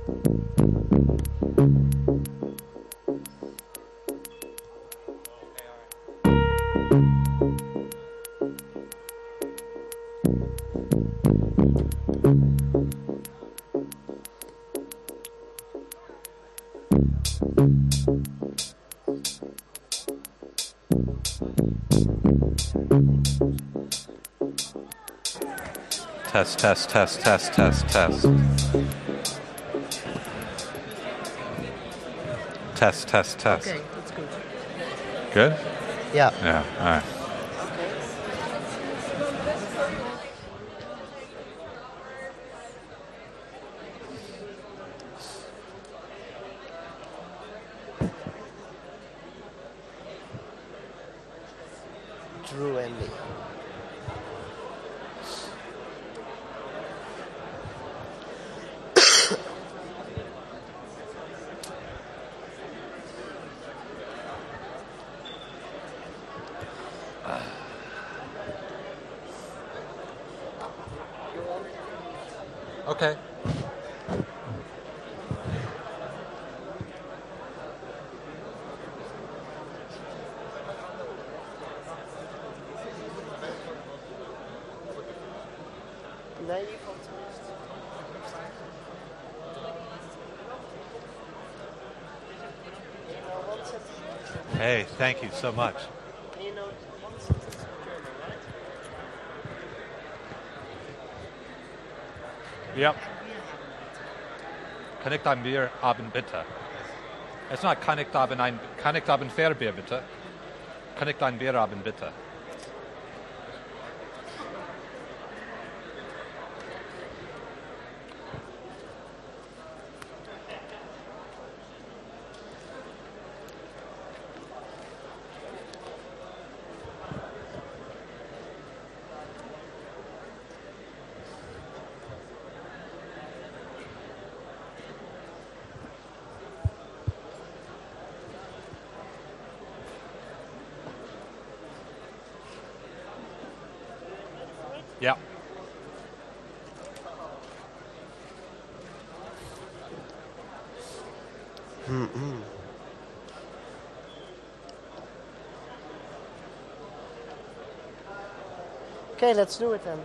Test, test, test, test, test, test. Test, test, test. Okay, that's good. Good? Yeah. Yeah, all right. Drew Andy. Okay. Nee, je valt tenminste. Hey, thank you so much. You know one sentence in German, right? Yep. Kann ich ein Bier haben, bitte? It's not kann ich haben Fairbier, bitte? Kann ich ein Bier haben, bitte? Yeah. Okay, let's do it then.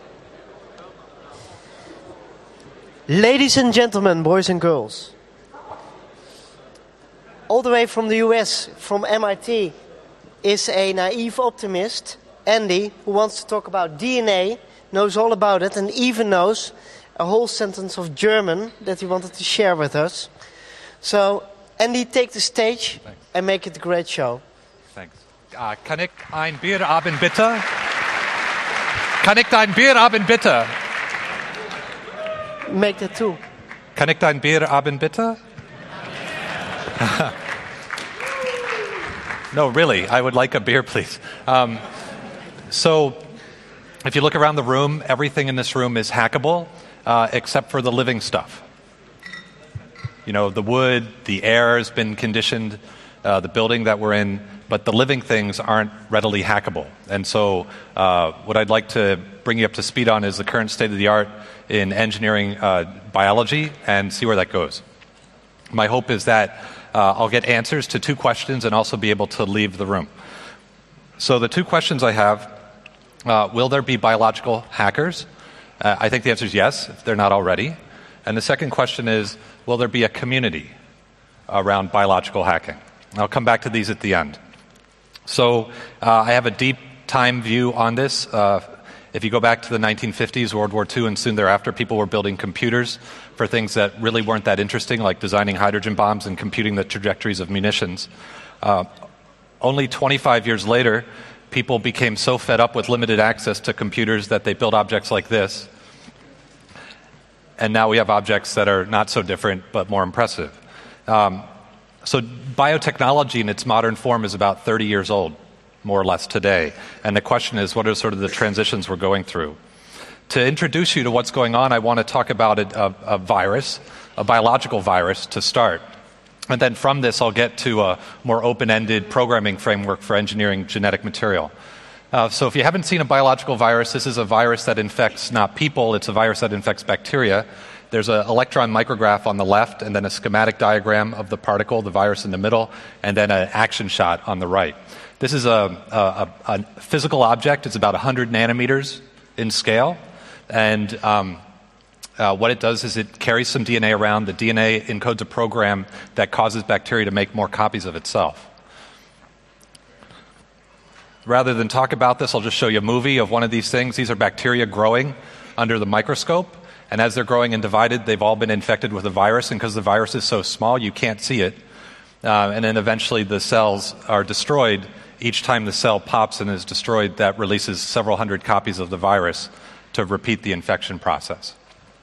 Ladies and gentlemen, boys and girls, all the way from the US, from MIT, is a naive optimist, Andy, who wants to talk about DNA, knows all about it, and even knows a whole sentence of German that he wanted to share with us. So, Andy, take the stage. Thanks. And make it a great show. Thanks. Kann ich ein Bier haben, bitte? Kann ich ein Bier haben, bitte? Make that too. Kann ich ein Bier haben, bitte? No, really, I would like a beer, please. So, if you look around the room, everything in this room is hackable, except for the living stuff. You know, the wood, the air has been conditioned, the building that we're in, but the living things aren't readily hackable. And so what I'd like to bring you up to speed on is the current state of the art in engineering biology and see where that goes. My hope is that I'll get answers to two questions and also be able to leave the room. So the two questions I have, will there be biological hackers? I think the answer is yes, if they're not already. And the second question is, will there be a community around biological hacking? I'll come back to these at the end. So I have a deep time view on this. If you go back to the 1950s, World War II, and soon thereafter, people were building computers for things that really weren't that interesting, like designing hydrogen bombs and computing the trajectories of munitions. Only 25 years later, people became so fed up with limited access to computers that they built objects like this. And now we have objects that are not so different, but more impressive. So biotechnology in its modern form is about 30 years old, more or less today. And the question is, what are sort of the transitions we're going through? To introduce you to what's going on, I want to talk about a virus, a biological virus to start. And then from this, I'll get to a more open-ended programming framework for engineering genetic material. So if you haven't seen a biological virus, this is a virus that infects not people, it's a virus that infects bacteria. There's an electron micrograph on the left, and then a schematic diagram of the particle, the virus in the middle, and then an action shot on the right. This is a physical object. It's about 100 nanometers in scale, and what it does is it carries some DNA around. The DNA encodes a program that causes bacteria to make more copies of itself. Rather than talk about this, I'll just show you a movie of one of these things. These are bacteria growing under the microscope. And as they're growing and divided, they've all been infected with a virus. And because the virus is so small, you can't see it. And then eventually the cells are destroyed. Each time the cell pops and is destroyed, that releases several hundred copies of the virus to repeat the infection process.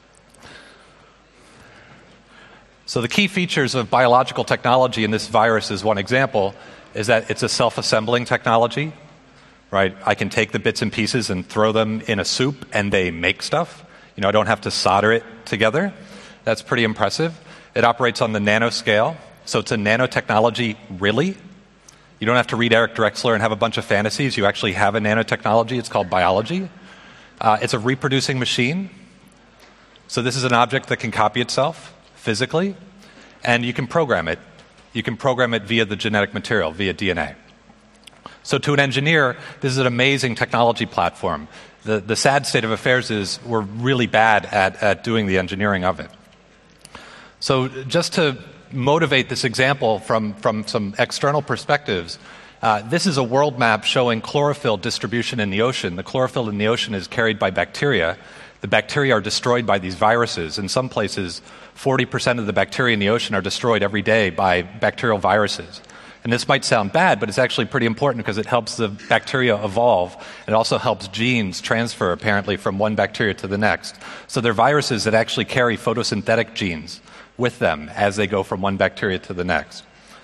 So the key features of biological technology, and this virus is one example, is that it's a self-assembling technology. Right? I can take the bits and pieces and throw them in a soup, and they make stuff. I don't have to solder it together. That's pretty impressive. It operates on the nanoscale, so it's a nanotechnology, really. You don't have to read Eric Drexler and have a bunch of fantasies. You actually have a nanotechnology. It's called biology. It's a reproducing machine. So this is an object that can copy itself physically, and you can program it. You can program it via the genetic material, via DNA. So to an engineer, this is an amazing technology platform. The sad state of affairs is we're really bad at doing the engineering of it. So just to motivate this example from some external perspectives, this is a world map showing chlorophyll distribution in the ocean. The chlorophyll in the ocean is carried by bacteria. The bacteria are destroyed by these viruses. In some places, 40% of the bacteria in the ocean are destroyed every day by bacterial viruses. And this might sound bad, but it's actually pretty important because it helps the bacteria evolve. It also helps genes transfer, apparently, from one bacteria to the next. So they're viruses that actually carry photosynthetic genes with them as they go from one bacteria to the next.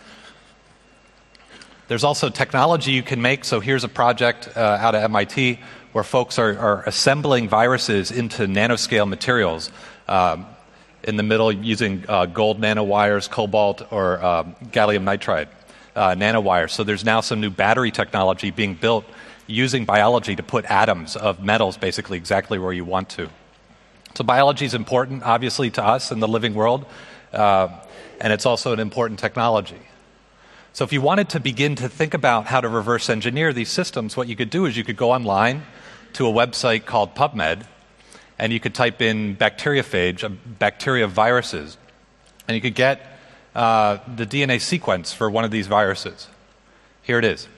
There's also technology you can make. So here's a project out of MIT where folks are assembling viruses into nanoscale materials in the middle using gold nanowires, cobalt, or gallium nitride. Nanowires. So there's now some new battery technology being built using biology to put atoms of metals basically exactly where you want to. So biology is important, obviously, to us in the living world, and it's also an important technology. So if you wanted to begin to think about how to reverse engineer these systems, what you could do is you could go online to a website called PubMed, and you could type in bacteriophage, a bacteria viruses, and you could get the DNA sequence for one of these viruses. Here it is.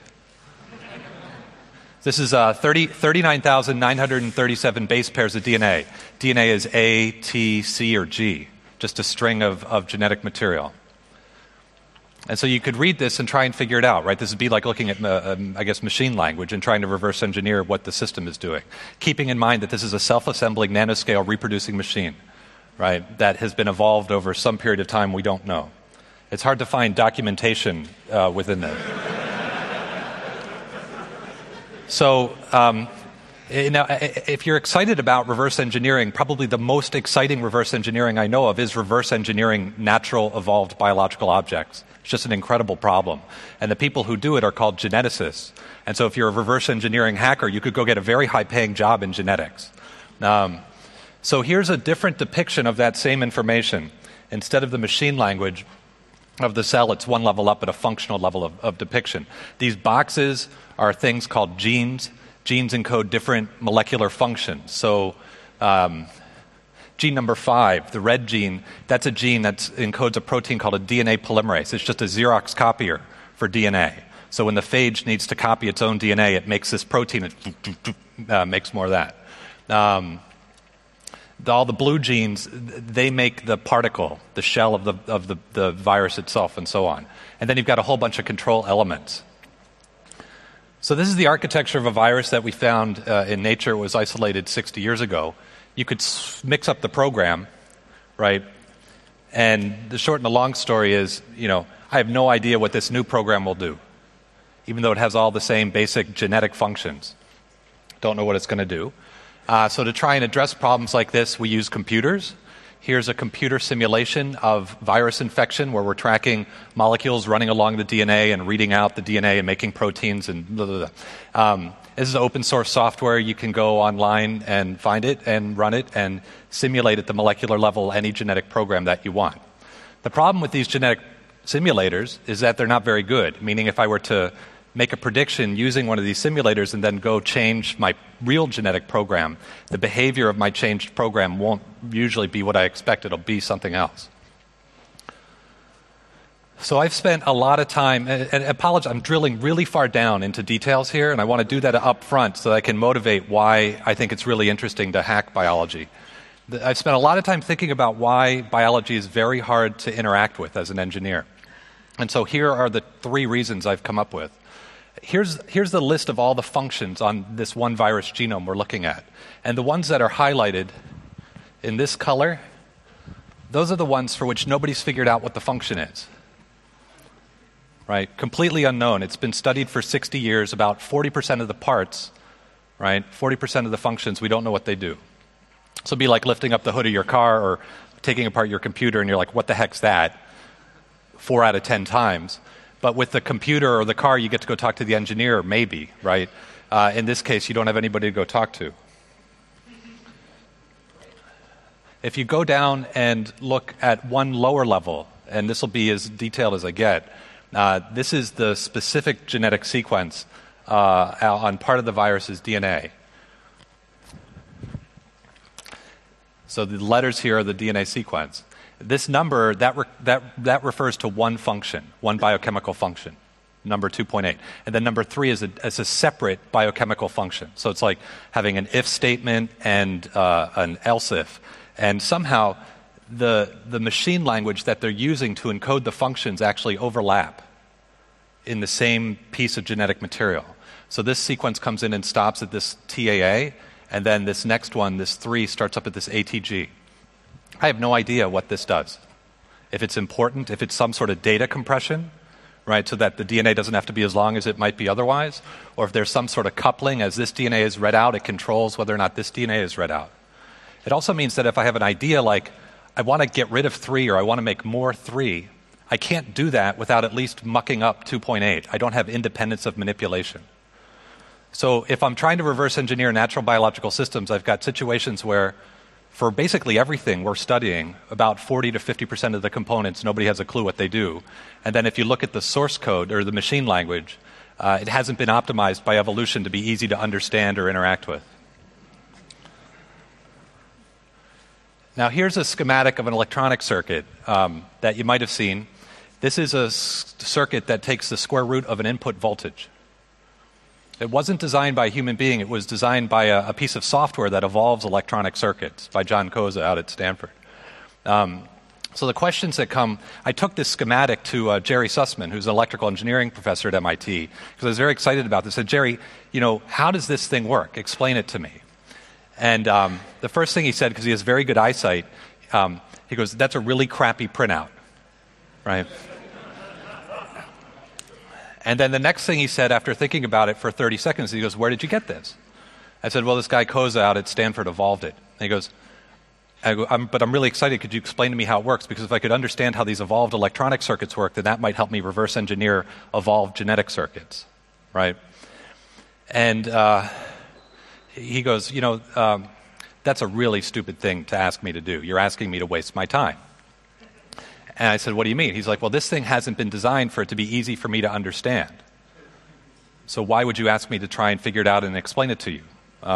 This is 39,937 base pairs of DNA. DNA is A, T, C, or G, just a string of genetic material. And so you could read this and try and figure it out, right? This would be like looking at, machine language and trying to reverse engineer what the system is doing, keeping in mind that this is a self-assembling nanoscale reproducing machine, right, that has been evolved over some period of time we don't know. It's hard to find documentation within this. So, if you're excited about reverse engineering, probably the most exciting reverse engineering I know of is reverse engineering natural evolved biological objects. It's just an incredible problem. And the people who do it are called geneticists. And so if you're a reverse engineering hacker, you could go get a very high-paying job in genetics. So here's a different depiction of that same information. Instead of the machine language of the cell, it's one level up at a functional level of depiction. These boxes are things called genes. Genes encode different molecular functions. So gene number 5, the red gene, that's a gene that encodes a protein called a DNA polymerase. It's just a Xerox copier for DNA. So when the phage needs to copy its own DNA, it makes this protein, it makes more of that. All the blue genes, they make the particle, the shell of the virus itself, and so on. And then you've got a whole bunch of control elements. So this is the architecture of a virus that we found in Nature. It was isolated 60 years ago. You could mix up the program, right? And the short and the long story is, I have no idea what this new program will do, even though it has all the same basic genetic functions. Don't know what it's going to do. So to try and address problems like this, we use computers. here's a computer simulation of virus infection where we're tracking molecules running along the DNA and reading out the DNA and making proteins and blah, blah, blah. This is open source software. You can go online and find it and run it and simulate at the molecular level any genetic program that you want. The problem with these genetic simulators is that they're not very good, meaning if I were to make a prediction using one of these simulators and then go change my real genetic program, the behavior of my changed program won't usually be what I expect. It'll be something else. So I've spent a lot of time, and apologize, I'm drilling really far down into details here, and I want to do that up front so that I can motivate why I think it's really interesting to hack biology. I've spent a lot of time thinking about why biology is very hard to interact with as an engineer. And so here are the 3 reasons I've come up with. Here's the list of all the functions on this one virus genome we're looking at. And the ones that are highlighted in this color, those are the ones for which nobody's figured out what the function is. Right? Completely unknown. It's been studied for 60 years, about 40% of the parts, right? 40% of the functions, we don't know what they do. So it'd be like lifting up the hood of your car or taking apart your computer and you're like, what the heck's that? 4 out of 10 times. But with the computer or the car, you get to go talk to the engineer, maybe, right? In this case, you don't have anybody to go talk to. If you go down and look at one lower level, and this will be as detailed as I get, this is the specific genetic sequence on part of the virus's DNA. So the letters here are the DNA sequence. This number, that refers to one function, one biochemical function, number 2.8. And then number 3 is a separate biochemical function. So it's like having an if statement and an else if. And somehow the machine language that they're using to encode the functions actually overlap in the same piece of genetic material. So this sequence comes in and stops at this TAA, and then this next one, this 3, starts up at this ATG. I have no idea what this does. If it's important, if it's some sort of data compression, right, so that the DNA doesn't have to be as long as it might be otherwise, or if there's some sort of coupling, as this DNA is read out, it controls whether or not this DNA is read out. It also means that if I have an idea like, I want to get rid of 3 or I want to make more 3, I can't do that without at least mucking up 2.8. I don't have independence of manipulation. So if I'm trying to reverse engineer natural biological systems, I've got situations where for basically everything we're studying, about 40 to 50% of the components, nobody has a clue what they do. And then if you look at the source code or the machine language, it hasn't been optimized by evolution to be easy to understand or interact with. Now here's a schematic of an electronic circuit that you might have seen. This is a circuit that takes the square root of an input voltage. It wasn't designed by a human being. It was designed by a piece of software that evolves electronic circuits by John Koza out at Stanford. So the questions that come, I took this schematic to Jerry Sussman, who's an electrical engineering professor at MIT, because I was very excited about this. I said, Jerry, how does this thing work? Explain it to me. And the first thing he said, because he has very good eyesight, he goes, that's a really crappy printout, right? And then the next thing he said after thinking about it for 30 seconds, he goes, where did you get this? I said, well, this guy Koza out at Stanford evolved it. And he goes, but I'm really excited. Could you explain to me how it works? Because if I could understand how these evolved electronic circuits work, then that might help me reverse engineer evolved genetic circuits, right? And he goes, that's a really stupid thing to ask me to do. You're asking me to waste my time. And I said, what do you mean? He's like, well, this thing hasn't been designed for it to be easy for me to understand. So why would you ask me to try and figure it out and explain it to you?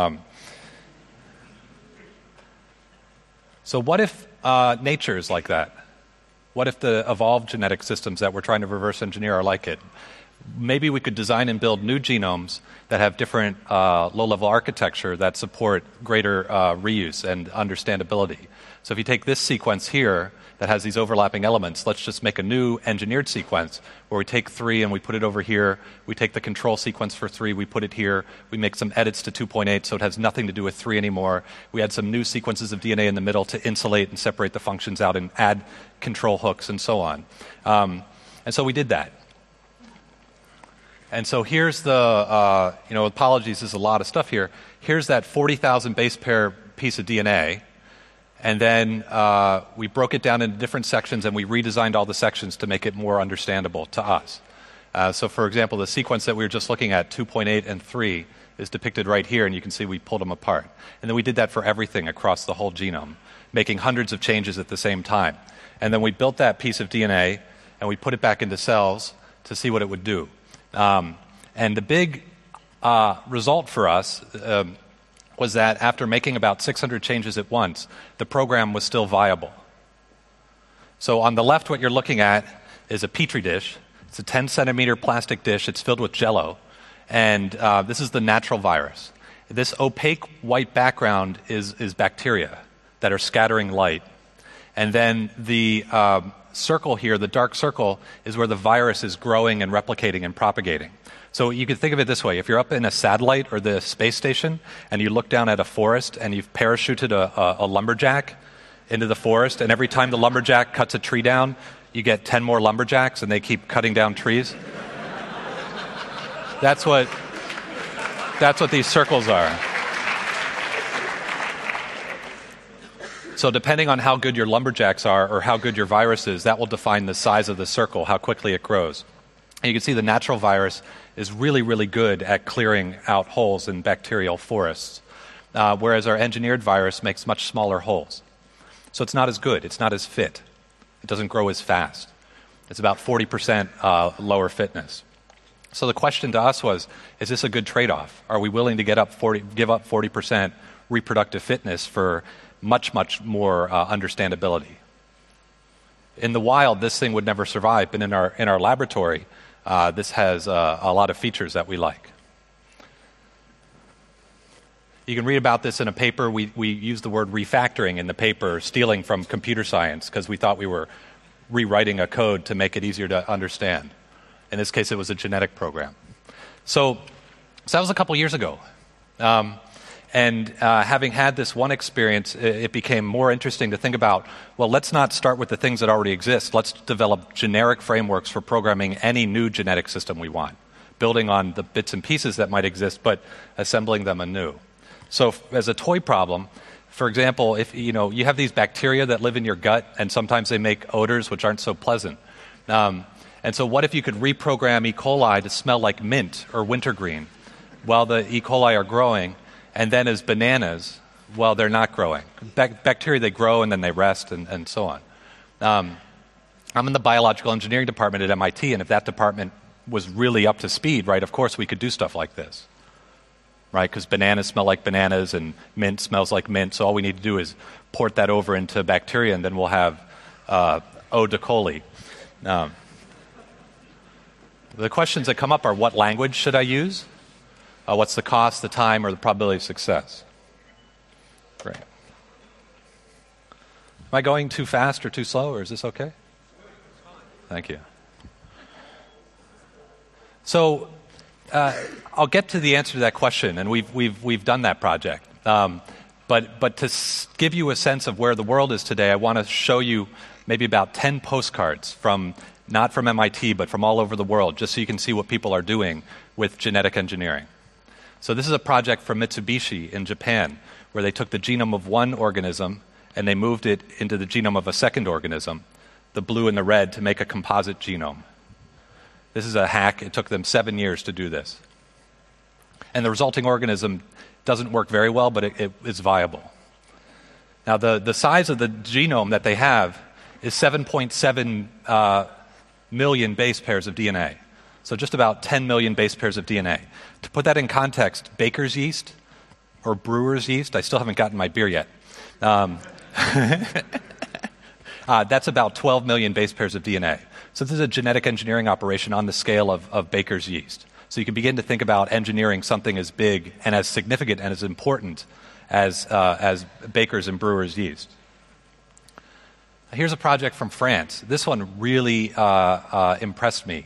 So what if nature is like that? What if the evolved genetic systems that we're trying to reverse engineer are like it? Maybe we could design and build new genomes that have different low-level architecture that support greater reuse and understandability. So if you take this sequence here that has these overlapping elements, let's just make a new engineered sequence where we take 3 and we put it over here. We take the control sequence for 3, we put it here. We make some edits to 2.8 so it has nothing to do with 3 anymore. We add some new sequences of DNA in the middle to insulate and separate the functions out and add control hooks and so on. And so we did that. And so here's the, apologies, there's a lot of stuff here. Here's that 40,000 base pair piece of DNA. And then we broke it down into different sections, and we redesigned all the sections to make it more understandable to us. So, for example, the sequence that we were just looking at, 2.8 and 3, is depicted right here, and you can see we pulled them apart. And then we did that for everything across the whole genome, making hundreds of changes at the same time. And then we built that piece of DNA, and we put it back into cells to see what it would do. And the big result for us was that after making about 600 changes at once, the program was still viable. So on the left, what you're looking at is a Petri dish. It's a 10-centimeter plastic dish. It's filled with Jell-O. And this is the natural virus. This opaque white background is bacteria that are scattering light. And then the circle here, the dark circle, is where the virus is growing and replicating and propagating. So you can think of it this way. If you're up in a satellite or the space station and you look down at a forest and you've parachuted a lumberjack into the forest, and every time the lumberjack cuts a tree down, you get 10 more lumberjacks and they keep cutting down trees. That's what these circles are. So depending on how good your lumberjacks are or how good your virus is, that will define the size of the circle, how quickly it grows. And you can see the natural virus is really, really good at clearing out holes in bacterial forests, whereas our engineered virus makes much smaller holes. So it's not as good. It's not as fit. It doesn't grow as fast. It's about 40% lower fitness. So the question to us was, is this a good trade-off? Are we willing to give up 40% reproductive fitness for much, much more understandability? In the wild, this thing would never survive, but in our laboratory, this has a lot of features that we like. You can read about this in a paper. We use the word refactoring in the paper, stealing from computer science, because we thought we were rewriting a code to make it easier to understand. In this case, it was a genetic program. So that was a couple years ago. And having had this one experience, it became more interesting to think about, well, let's not start with the things that already exist. Let's develop generic frameworks for programming any new genetic system we want, building on the bits and pieces that might exist, but assembling them anew. So as a toy problem, for example, if you have these bacteria that live in your gut, and sometimes they make odors which aren't so pleasant. And so what if you could reprogram E. coli to smell like mint or wintergreen while the E. coli are growing, and then as bananas while they're not growing? Bacteria, they grow and then they rest and so on. I'm in the biological engineering department at MIT, and if that department was really up to speed, right, of course we could do stuff like this, right? Because bananas smell like bananas and mint smells like mint, so all we need to do is port that over into bacteria, and then we'll have eau de coli. The questions that come up are, what language should I use? What's the cost, the time, or the probability of success? Great. Am I going too fast or too slow, or is this okay? Thank you. So I'll get to the answer to that question, and we've done that project. But to give you a sense of where the world is today, I want to show you maybe about 10 postcards not from MIT, but from all over the world, just so you can see what people are doing with genetic engineering. So this is a project from Mitsubishi in Japan, where they took the genome of one organism and they moved it into the genome of a second organism, the blue and the red, to make a composite genome. This is a hack. It took them 7 years to do this. And the resulting organism doesn't work very well, but it is viable. Now, the size of the genome that they have is 7.7 million base pairs of DNA. So just about 10 million base pairs of DNA. To put that in context, baker's yeast or brewer's yeast, I still haven't gotten my beer yet. That's about 12 million base pairs of DNA. So this is a genetic engineering operation on the scale of baker's yeast. So you can begin to think about engineering something as big and as significant and as important as baker's and brewer's yeast. Here's a project from France. This one really impressed me.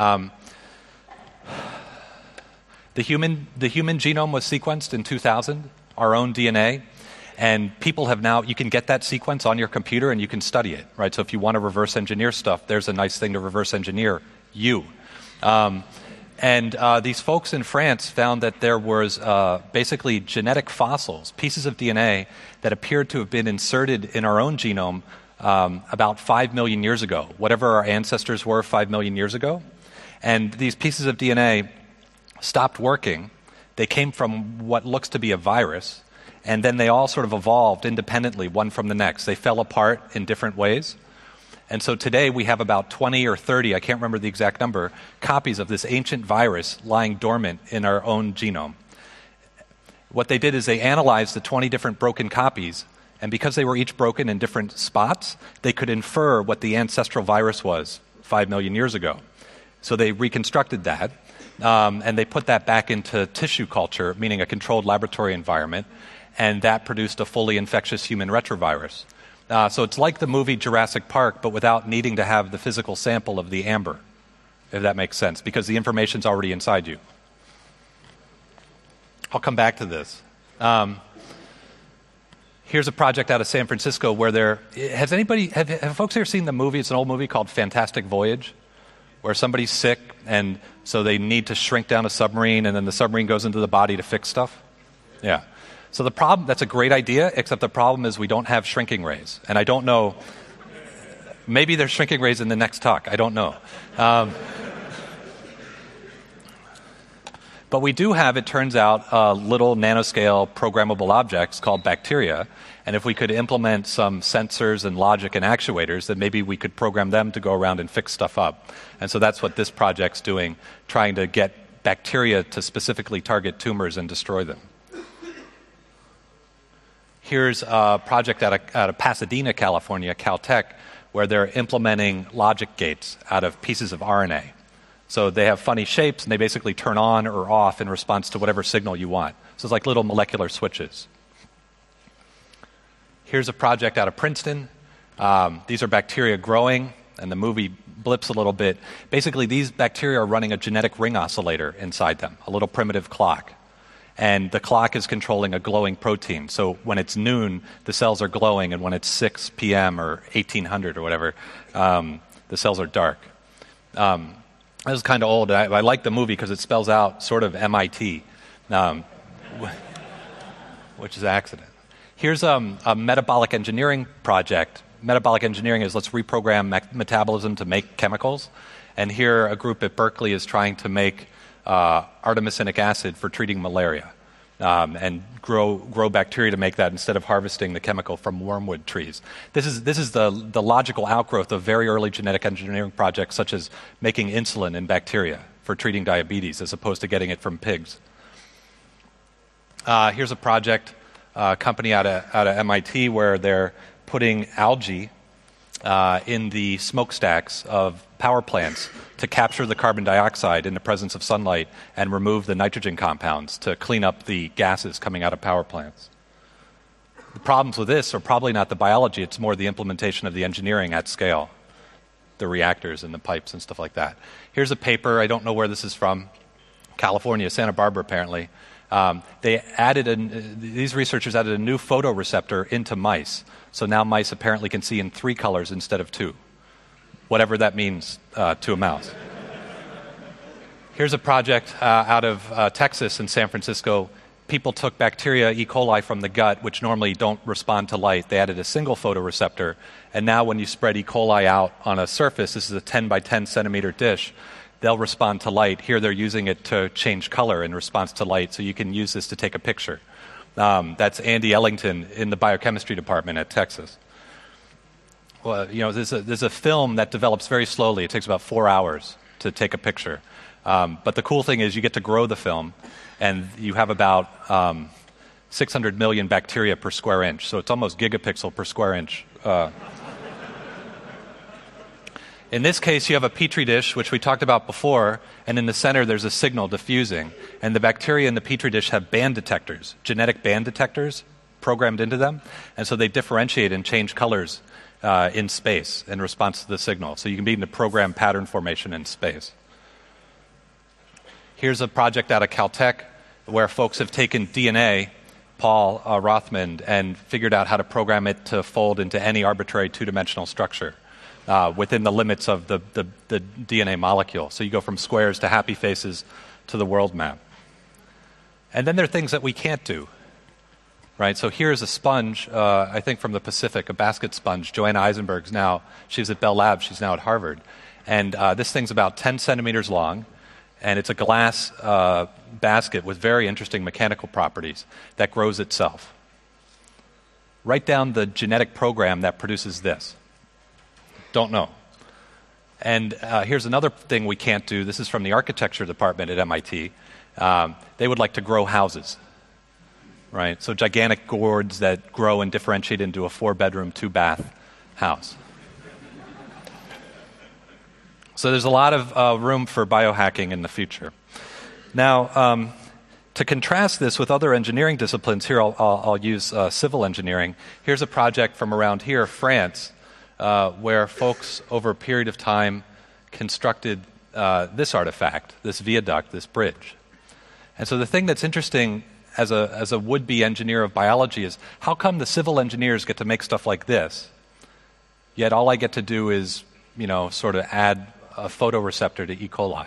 The human genome was sequenced in 2000, our own DNA, and people have now, you can get that sequence on your computer and you can study it, right? So if you want to reverse engineer stuff, there's a nice thing to reverse engineer you. And these folks in France found that there was basically genetic fossils, pieces of DNA that appeared to have been inserted in our own genome about 5 million years ago, whatever our ancestors were 5 million years ago. And these pieces of DNA stopped working. They came from what looks to be a virus, and then they all sort of evolved independently, one from the next. They fell apart in different ways. And so today we have about 20 or 30, I can't remember the exact number, copies of this ancient virus lying dormant in our own genome. What they did is they analyzed the 20 different broken copies, and because they were each broken in different spots, they could infer what the ancestral virus was 5 million years ago. So they reconstructed that, and they put that back into tissue culture, meaning a controlled laboratory environment, and that produced a fully infectious human retrovirus. So it's like the movie Jurassic Park, but without needing to have the physical sample of the amber, if that makes sense, because the information's already inside you. I'll come back to this. Here's a project out of San Francisco where have folks here seen the movie? It's an old movie called Fantastic Voyage, where somebody's sick, and so they need to shrink down a submarine, and then the submarine goes into the body to fix stuff? Yeah. So the problem, that's a great idea, except the problem is we don't have shrinking rays. And I don't know, maybe there's shrinking rays in the next talk, I don't know. But we do have, it turns out, little nanoscale programmable objects called bacteria. And if we could implement some sensors and logic and actuators, then maybe we could program them to go around and fix stuff up. And so that's what this project's doing, trying to get bacteria to specifically target tumors and destroy them. Here's a project out of Pasadena, California, Caltech, where they're implementing logic gates out of pieces of RNA. So they have funny shapes, and they basically turn on or off in response to whatever signal you want. So it's like little molecular switches. Here's a project out of Princeton. These are bacteria growing, and the movie blips a little bit. Basically, these bacteria are running a genetic ring oscillator inside them, a little primitive clock. And the clock is controlling a glowing protein. So when it's noon, the cells are glowing, and when it's 6 p.m. or 1800 or whatever, the cells are dark. This is kind of old. I like the movie because it spells out sort of MIT, which is an accident. Here's a metabolic engineering project. Metabolic engineering is let's reprogram metabolism to make chemicals. And here a group at Berkeley is trying to make artemisinic acid for treating malaria, and grow bacteria to make that instead of harvesting the chemical from wormwood trees. This is the logical outgrowth of very early genetic engineering projects, such as making insulin in bacteria for treating diabetes, as opposed to getting it from pigs. Here's a project, a company out of MIT, where they're putting algae in the smokestacks of power plants to capture the carbon dioxide in the presence of sunlight and remove the nitrogen compounds to clean up the gases coming out of power plants. The problems with this are probably not the biology, it's more the implementation of the engineering at scale, the reactors and the pipes and stuff like that. Here's a paper, I don't know where this is from, California, Santa Barbara apparently. These researchers added a new photoreceptor into mice. So now mice apparently can see in 3 colors instead of 2. Whatever that means to a mouse. Here's a project out of Texas and San Francisco. People took bacteria, E. coli, from the gut, which normally don't respond to light. They added a single photoreceptor. And now when you spread E. coli out on a surface, this is a 10 by 10 centimeter dish, they'll respond to light. Here they're using it to change color in response to light, so you can use this to take a picture. That's Andy Ellington in the biochemistry department at Texas. Well, there's a film that develops very slowly. It takes about 4 hours to take a picture. But the cool thing is you get to grow the film, and you have about 600 million bacteria per square inch. So it's almost gigapixel per square inch. In this case, you have a Petri dish, which we talked about before, and in the center there's a signal diffusing. And the bacteria in the Petri dish have band detectors, genetic band detectors programmed into them. And so they differentiate and change colors in space in response to the signal. So you can begin to program pattern formation in space. Here's a project out of Caltech where folks have taken DNA, Paul Rothman, and figured out how to program it to fold into any arbitrary 2-dimensional structure. within the limits of the DNA molecule. So you go from squares to happy faces to the world map. And then there are things that we can't do. Right, so here's a sponge, I think from the Pacific, a basket sponge. Joanna Eisenberg's now, she's at Bell Labs, she's now at Harvard. And this thing's about 10 centimeters long, and it's a glass basket with very interesting mechanical properties that grows itself. Write down the genetic program that produces this. Don't know. And here's another thing we can't do. This is from the architecture department at MIT. They would like to grow houses. Right, so gigantic gourds that grow and differentiate into a 4-bedroom, 2-bath house. So there's a lot of room for biohacking in the future. Now, to contrast this with other engineering disciplines, here I'll use civil engineering. Here's a project from around here, France, where folks over a period of time constructed this artifact, this viaduct, this bridge. And so the thing that's interesting as a would-be engineer of biology is, how come the civil engineers get to make stuff like this, yet all I get to do is, sort of add a photoreceptor to E. coli?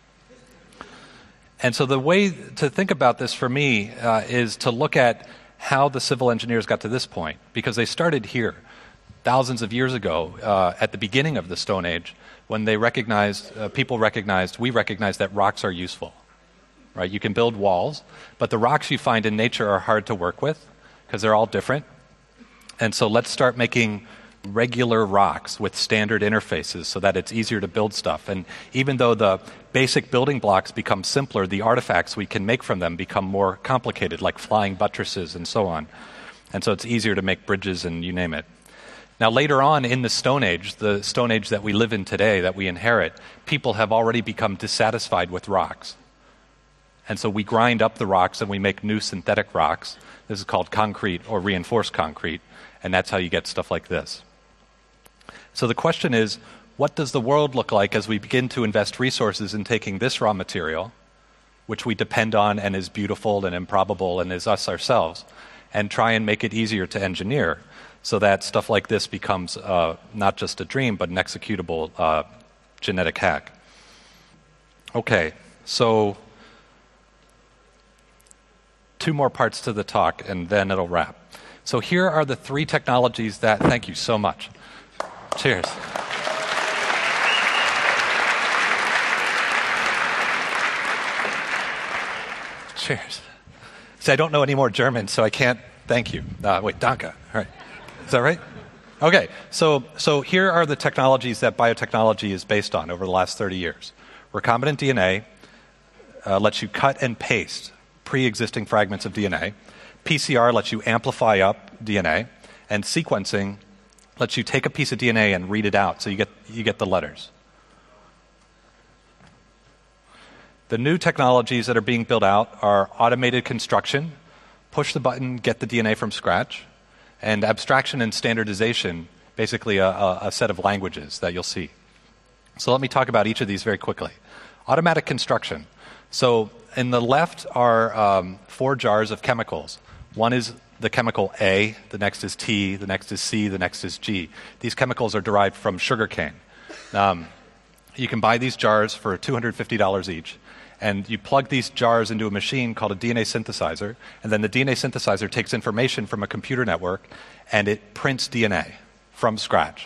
And so the way to think about this for me is to look at how the civil engineers got to this point, because they started here thousands of years ago at the beginning of the Stone Age, when they recognized, we recognized that rocks are useful. Right? You can build walls, but the rocks you find in nature are hard to work with because they're all different. And so let's start making regular rocks with standard interfaces so that it's easier to build stuff. And even though the basic building blocks become simpler, the artifacts we can make from them become more complicated, like flying buttresses and so on. And so it's easier to make bridges and you name it. Now, later on in the Stone Age that we live in today, that we inherit, people have already become dissatisfied with rocks. And so we grind up the rocks and we make new synthetic rocks. This is called concrete or reinforced concrete, and that's how you get stuff like this. So the question is, what does the world look like as we begin to invest resources in taking this raw material, which we depend on and is beautiful and improbable and is us ourselves, and try and make it easier to engineer so that stuff like this becomes not just a dream, but an executable genetic hack? Okay, so 2 more parts to the talk, and then it'll wrap. So here are the 3 technologies that... Thank you so much. Cheers. Cheers. See, I don't know any more German, so I can't thank you. Wait, danke. All right. Is that right? Okay, so here are the technologies that biotechnology is based on over the last 30 years. Recombinant DNA lets you cut and paste pre-existing fragments of DNA. PCR lets you amplify up DNA. And sequencing lets you take a piece of DNA and read it out, so you get the letters. The new technologies that are being built out are automated construction, push the button, get the DNA from scratch, and abstraction and standardization, basically a set of languages that you'll see. So let me talk about each of these very quickly. Automatic construction. So in the left are 4 jars of chemicals. One is the chemical A, the next is T, the next is C, the next is G. These chemicals are derived from sugarcane. You can buy these jars for $250 each, and you plug these jars into a machine called a DNA synthesizer, and then the DNA synthesizer takes information from a computer network, and it prints DNA from scratch.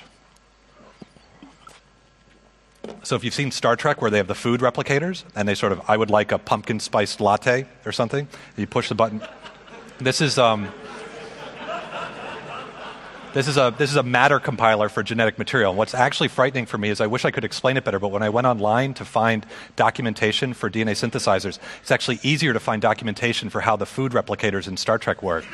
So if you've seen Star Trek where they have the food replicators, and they sort of, I would like a pumpkin spiced latte or something, you push the button. This is a matter compiler for genetic material. And what's actually frightening for me is I wish I could explain it better, but when I went online to find documentation for DNA synthesizers, it's actually easier to find documentation for how the food replicators in Star Trek work.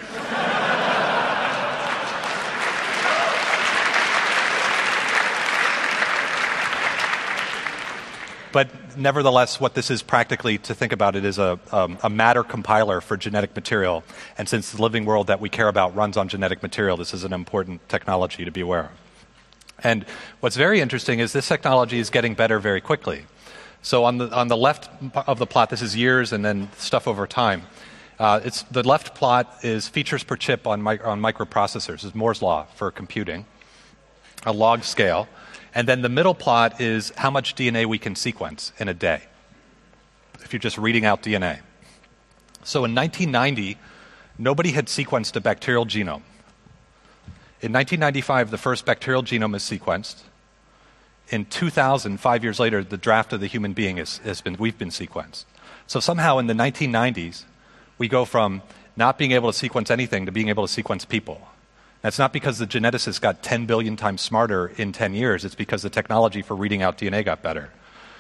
But nevertheless, what this is practically, to think about it, is a matter compiler for genetic material. And since the living world that we care about runs on genetic material, this is an important technology to be aware of. And what's very interesting is this technology is getting better very quickly. So on the left of the plot, this is years and then stuff over time. The left plot is features per chip on microprocessors. It's Moore's law for computing, a log scale. And then the middle plot is how much DNA we can sequence in a day, if you're just reading out DNA. So in 1990, nobody had sequenced a bacterial genome. In 1995, the first bacterial genome is sequenced. In 2000, 5 years later, the draft of the human being we've been sequenced. So somehow in the 1990s, we go from not being able to sequence anything to being able to sequence people. That's not because the geneticists got 10 billion times smarter in 10 years. It's because the technology for reading out DNA got better.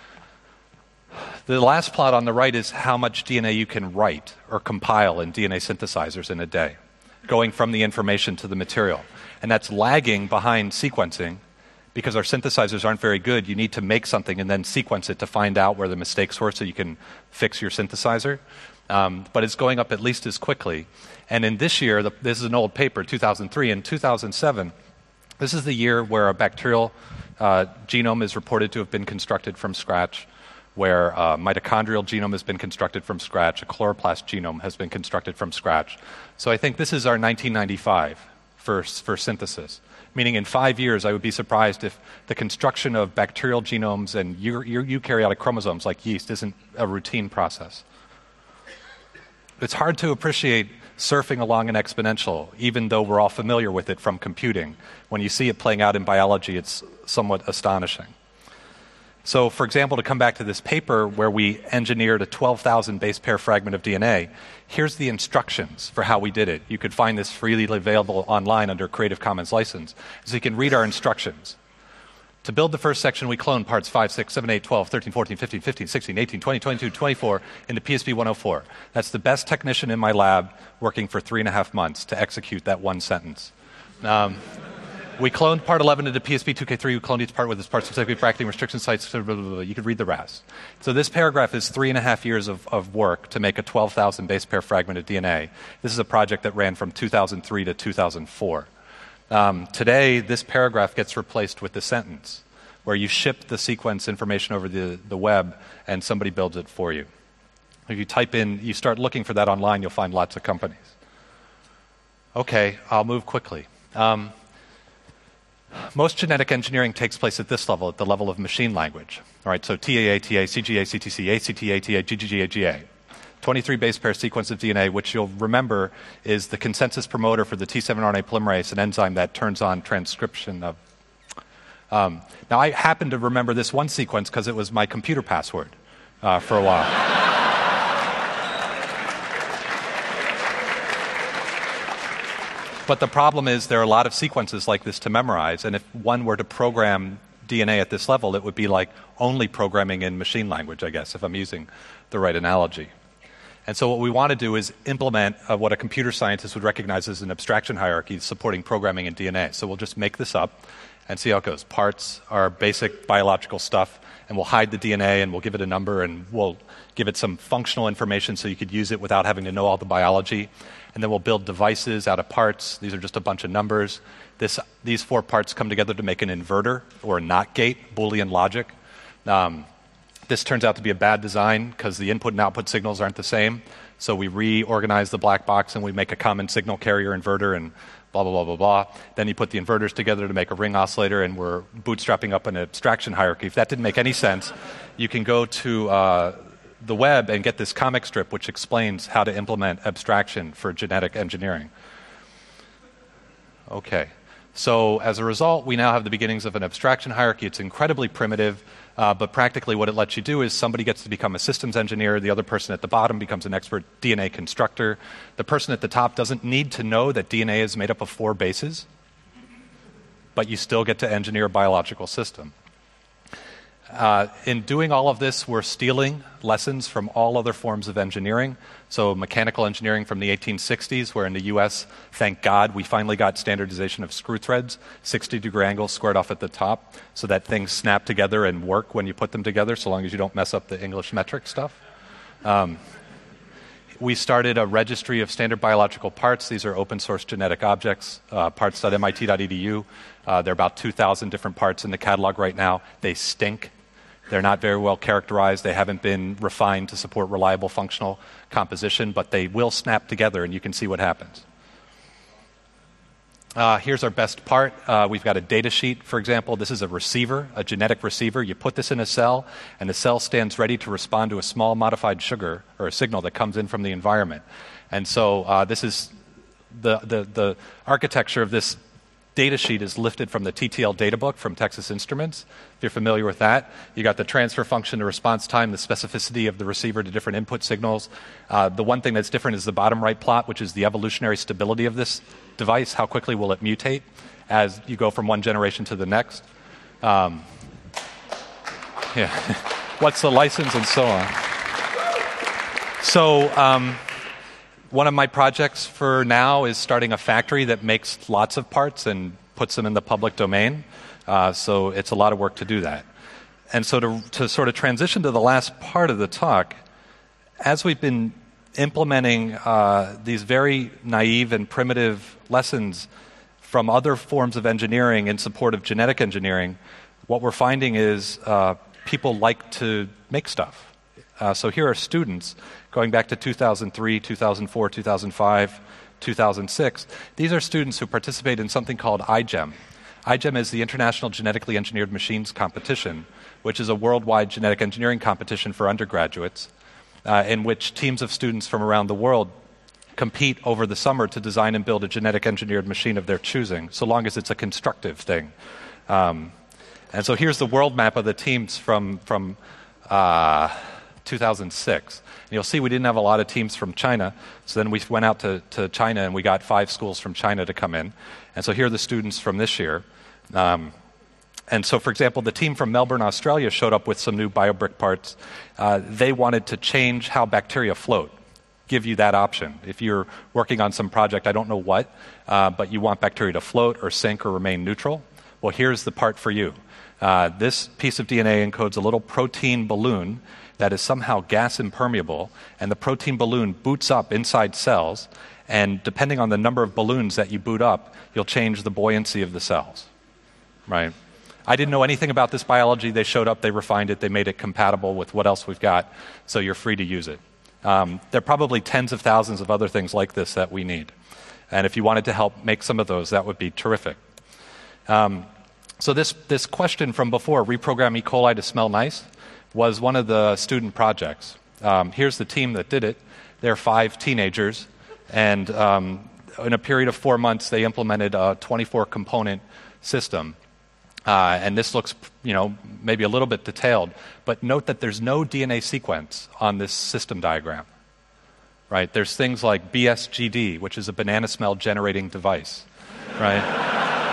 The last plot on the right is how much DNA you can write or compile in DNA synthesizers in a day, going from the information to the material. And that's lagging behind sequencing because our synthesizers aren't very good. You need to make something and then sequence it to find out where the mistakes were so you can fix your synthesizer. But it's going up at least as quickly. And in this year, this is an old paper, 2003. In 2007, this is the year where a bacterial genome is reported to have been constructed from scratch, where a mitochondrial genome has been constructed from scratch, a chloroplast genome has been constructed from scratch. So I think this is our 1995 for synthesis, meaning in 5 years I would be surprised if the construction of bacterial genomes and eukaryotic chromosomes like yeast isn't a routine process. It's hard to appreciate surfing along an exponential, even though we're all familiar with it from computing. When you see it playing out in biology, it's somewhat astonishing. So, for example, to come back to this paper where we engineered a 12,000 base pair fragment of DNA, here's the instructions for how we did it. You could find this freely available online under Creative Commons license. So you can read our instructions. To build the first section, we cloned parts 5, 6, 7, 8, 12, 13, 14, 15, 15, 16, 18, 20, 22, 24 into PSP 104. That's the best technician in my lab working for 3.5 months to execute that one sentence. We cloned part 11 into PSP 2K3. We cloned each part with its parts specifically bracketing restriction sites. Blah, blah, blah, blah. You could read the rest. So this paragraph is 3.5 years of work to make a 12,000 base pair fragment of DNA. This is a project that ran from 2003 to 2004. Today, this paragraph gets replaced with the sentence, where you ship the sequence information over the web and somebody builds it for you. If you type in, you start looking for that online, you'll find lots of companies. Okay, I'll move quickly. Most genetic engineering takes place at this level, at the level of machine language. All right, so TAA, TA, CGA, CTC, ACT, ATA, GGG, AGA. 23 base pair sequence of DNA, which you'll remember is the consensus promoter for the T7RNA polymerase, an enzyme that turns on transcription of. Now, I happen to remember this one sequence because it was my computer password for a while. But the problem is there are a lot of sequences like this to memorize, and if one were to program DNA at this level, it would be like only programming in machine language, I guess, if I'm using the right analogy. And so what we want to do is implement what a computer scientist would recognize as an abstraction hierarchy supporting programming in DNA. So we'll just make this up and see how it goes. Parts are basic biological stuff, and we'll hide the DNA, and we'll give it a number, and we'll give it some functional information so you could use it without having to know all the biology. And then we'll build devices out of parts. These are just a bunch of numbers. These 4 parts come together to make an inverter or a NOT gate, Boolean logic. This turns out to be a bad design because the input and output signals aren't the same. So we reorganize the black box and we make a common signal carrier inverter and blah, blah, blah, blah, blah. Then you put the inverters together to make a ring oscillator, and we're bootstrapping up an abstraction hierarchy. If that didn't make any sense, you can go to the web and get this comic strip which explains how to implement abstraction for genetic engineering. Okay. So as a result, we now have the beginnings of an abstraction hierarchy. It's incredibly primitive, but practically what it lets you do is somebody gets to become a systems engineer, the other person at the bottom becomes an expert DNA constructor. The person at the top doesn't need to know that DNA is made up of 4 bases, but you still get to engineer a biological system. In doing all of this, we're stealing lessons from all other forms of engineering. So mechanical engineering from the 1860s, where in the US, thank God, we finally got standardization of screw threads, 60-degree angles squared off at the top, so that things snap together and work when you put them together, so long as you don't mess up the English metric stuff. We started a registry of standard biological parts. These are open source genetic objects, parts.mit.edu. There are about 2,000 different parts in the catalog right now. They stink. They're not very well characterized. They haven't been refined to support reliable functional composition, but they will snap together and you can see what happens. Here's our best part. We've got a data sheet, for example. This is a receiver, a genetic receiver. You put this in a cell, and the cell stands ready to respond to a small modified sugar or a signal that comes in from the environment. And so this is the architecture of this data sheet is lifted from the TTL data book from Texas Instruments. If you're familiar with that, you got the transfer function, the response time, the specificity of the receiver to different input signals. The one thing that's different is the bottom right plot, which is the evolutionary stability of this device. How quickly will it mutate as you go from one generation to the next? What's the license and so on? So one of my projects for now is starting a factory that makes lots of parts and puts them in the public domain. So it's a lot of work to do that. And so to sort of transition to the last part of the talk, as we've been implementing these very naive and primitive lessons from other forms of engineering in support of genetic engineering, what we're finding is people like to make stuff. So here are students going back to 2003, 2004, 2005, 2006. These are students who participate in something called iGEM. iGEM is the International Genetically Engineered Machines Competition, which is a worldwide genetic engineering competition for undergraduates, in which teams of students from around the world compete over the summer to design and build a genetic engineered machine of their choosing, so long as it's a constructive thing. And so here's the world map of the teams from 2006. And you'll see we didn't have a lot of teams from China, so then we went out to China and we got 5 schools from China to come in. And so here are the students from this year. And so, for example, the team from Melbourne, Australia showed up with some new BioBrick parts. They wanted to change how bacteria float, give you that option. If you're working on some project, I don't know what, but you want bacteria to float or sink or remain neutral, well, here's the part for you. This piece of DNA encodes a little protein balloon that is somehow gas impermeable, and the protein balloon boots up inside cells, and depending on the number of balloons that you boot up, you'll change the buoyancy of the cells, right? I didn't know anything about this biology. They showed up, they refined it, they made it compatible with what else we've got, so you're free to use it. There are probably tens of thousands of other things like this that we need. And if you wanted to help make some of those, that would be terrific. So this question from before, reprogram E. coli to smell nice, was one of the student projects. Here's the team that did it. They're 5 teenagers, and in a period of 4 months, they implemented a 24-component system. And this looks, maybe a little bit detailed, but note that there's no DNA sequence on this system diagram, right? There's things like BSGD, which is a banana smell generating device, right?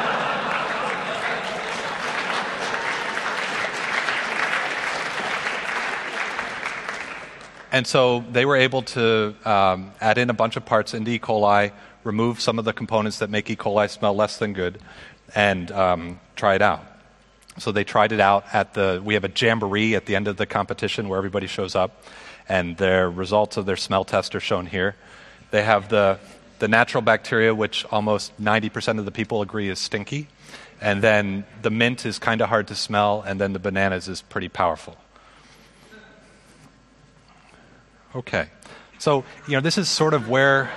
And so they were able to add in a bunch of parts into E. coli, remove some of the components that make E. coli smell less than good, and try it out. So they tried it out we have a jamboree at the end of the competition where everybody shows up, and their results of their smell test are shown here. They have the natural bacteria, which almost 90% of the people agree is stinky, and then the mint is kind of hard to smell, and then the bananas is pretty powerful. Okay, so this is sort of where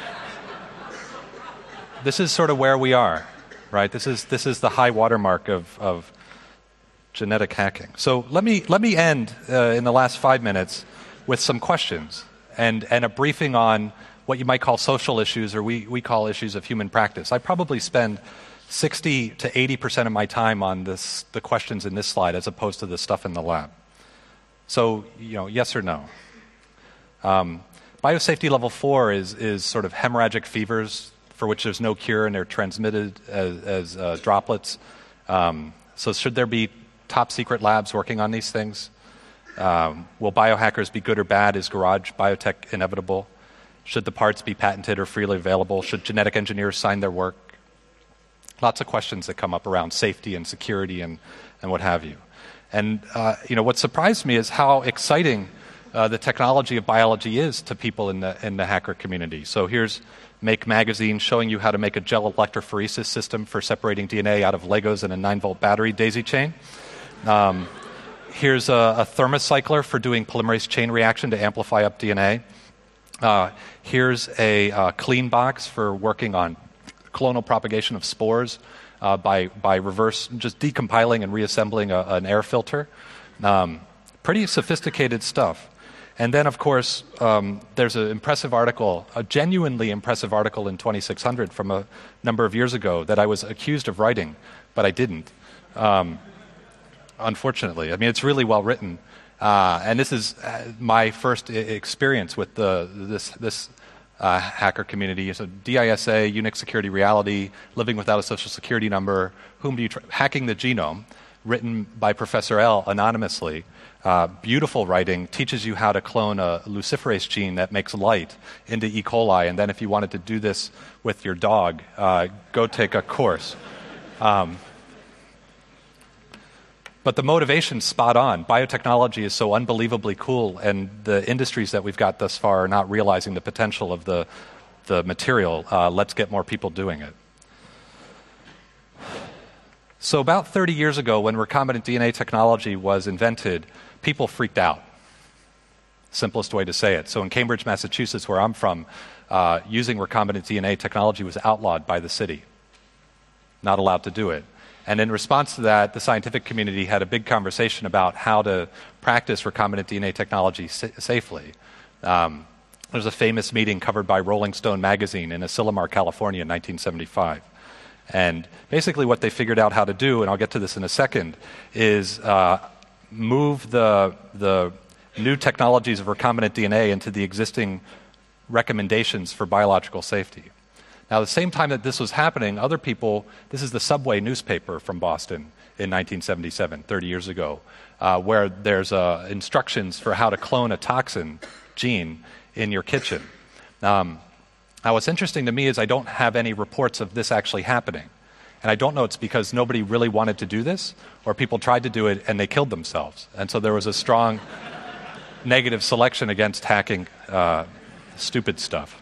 we are, right? This is the high watermark of genetic hacking. So let me end in the last 5 minutes with some questions and a briefing on what you might call social issues, or we call issues of human practice. I probably spend 60 to 80% of my time on the questions in this slide as opposed to the stuff in the lab. So yes or no? Biosafety level 4 is sort of hemorrhagic fevers for which there's no cure and they're transmitted as droplets. So should there be top secret labs working on these things? Will biohackers be good or bad? Is garage biotech inevitable? Should the parts be patented or freely available? Should genetic engineers sign their work? Lots of questions that come up around safety and security and what have you. And what surprised me is how exciting the technology of biology is to people in the hacker community. So here's Make Magazine showing you how to make a gel electrophoresis system for separating DNA out of Legos and a 9-volt battery daisy chain. Here's a thermocycler for doing polymerase chain reaction to amplify up DNA. Here's a clean box for working on clonal propagation of spores by reverse, just decompiling and reassembling an air filter. Pretty sophisticated stuff. And then, of course, there's an impressive article, a genuinely impressive article in 2600 from a number of years ago that I was accused of writing, but I didn't, unfortunately. I mean, it's really well written. And this is my first experience with this hacker community. So DISA, Unix Security Reality, Living Without a Social Security Number, Hacking the Genome, written by Professor L anonymously. Beautiful writing, teaches you how to clone a luciferase gene that makes light into E. coli, and then if you wanted to do this with your dog, go take a course. But the motivation's spot on. Biotechnology is so unbelievably cool, and the industries that we've got thus far are not realizing the potential of the material. Let's get more people doing it. So about 30 years ago, when recombinant DNA technology was invented, people freaked out. Simplest way to say it. So in Cambridge, Massachusetts, where I'm from, using recombinant DNA technology was outlawed by the city. Not allowed to do it. And in response to that, the scientific community had a big conversation about how to practice recombinant DNA technology safely. There's a famous meeting covered by Rolling Stone magazine in Asilomar, California in 1975. And basically what they figured out how to do, and I'll get to this in a second, is move the new technologies of recombinant DNA into the existing recommendations for biological safety. Now, at the same time that this was happening, other people, this is the Subway newspaper from Boston in 1977, 30 years ago, where there's instructions for how to clone a toxin gene in your kitchen. Now, what's interesting to me is I don't have any reports of this actually happening. And I don't know it's because nobody really wanted to do this, or people tried to do it and they killed themselves. And so there was a strong negative selection against hacking stupid stuff.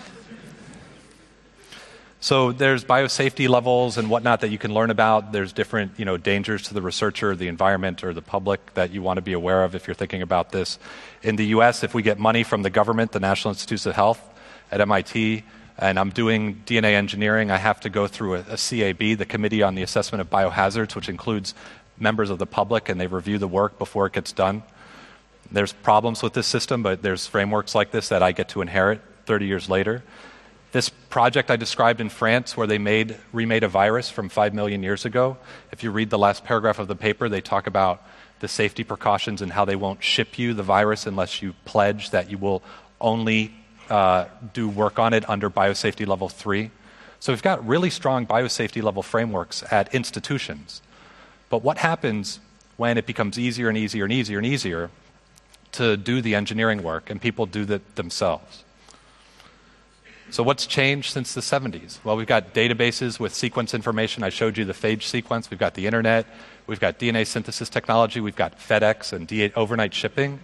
So there's biosafety levels and whatnot that you can learn about. There's different, dangers to the researcher, the environment, or the public that you want to be aware of if you're thinking about this. In the U.S., if we get money from the government, the National Institutes of Health at MIT, and I'm doing DNA engineering, I have to go through a CAB, the Committee on the Assessment of Biohazards, which includes members of the public, and they review the work before it gets done. There's problems with this system, but there's frameworks like this that I get to inherit 30 years later. This project I described in France, where they remade a virus from 5 million years ago, if you read the last paragraph of the paper, they talk about the safety precautions and how they won't ship you the virus unless you pledge that you will only do work on it under biosafety level 3. So we've got really strong biosafety level frameworks at institutions. But what happens when it becomes easier and easier and easier and easier to do the engineering work and people do that themselves? So what's changed since the 70s? Well, we've got databases with sequence information. I showed you the phage sequence. We've got the internet. We've got DNA synthesis technology. We've got FedEx and overnight shipping.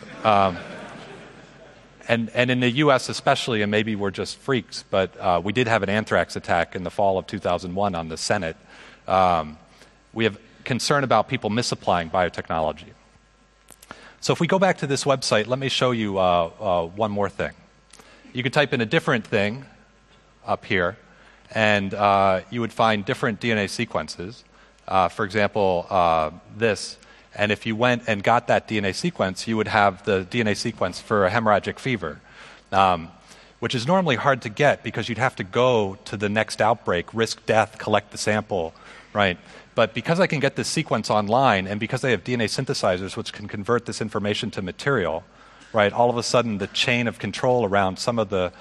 And in the U.S. especially, and maybe we're just freaks, but we did have an anthrax attack in the fall of 2001 on the Senate. We have concern about people misapplying biotechnology. So if we go back to this website, let me show you one more thing. You could type in a different thing up here, and you would find different DNA sequences. For example, this. And if you went and got that DNA sequence, you would have the DNA sequence for a hemorrhagic fever, which is normally hard to get because you'd have to go to the next outbreak, risk death, collect the sample, right? But because I can get this sequence online, and because they have DNA synthesizers which can convert this information to material, right, all of a sudden the chain of control around some of the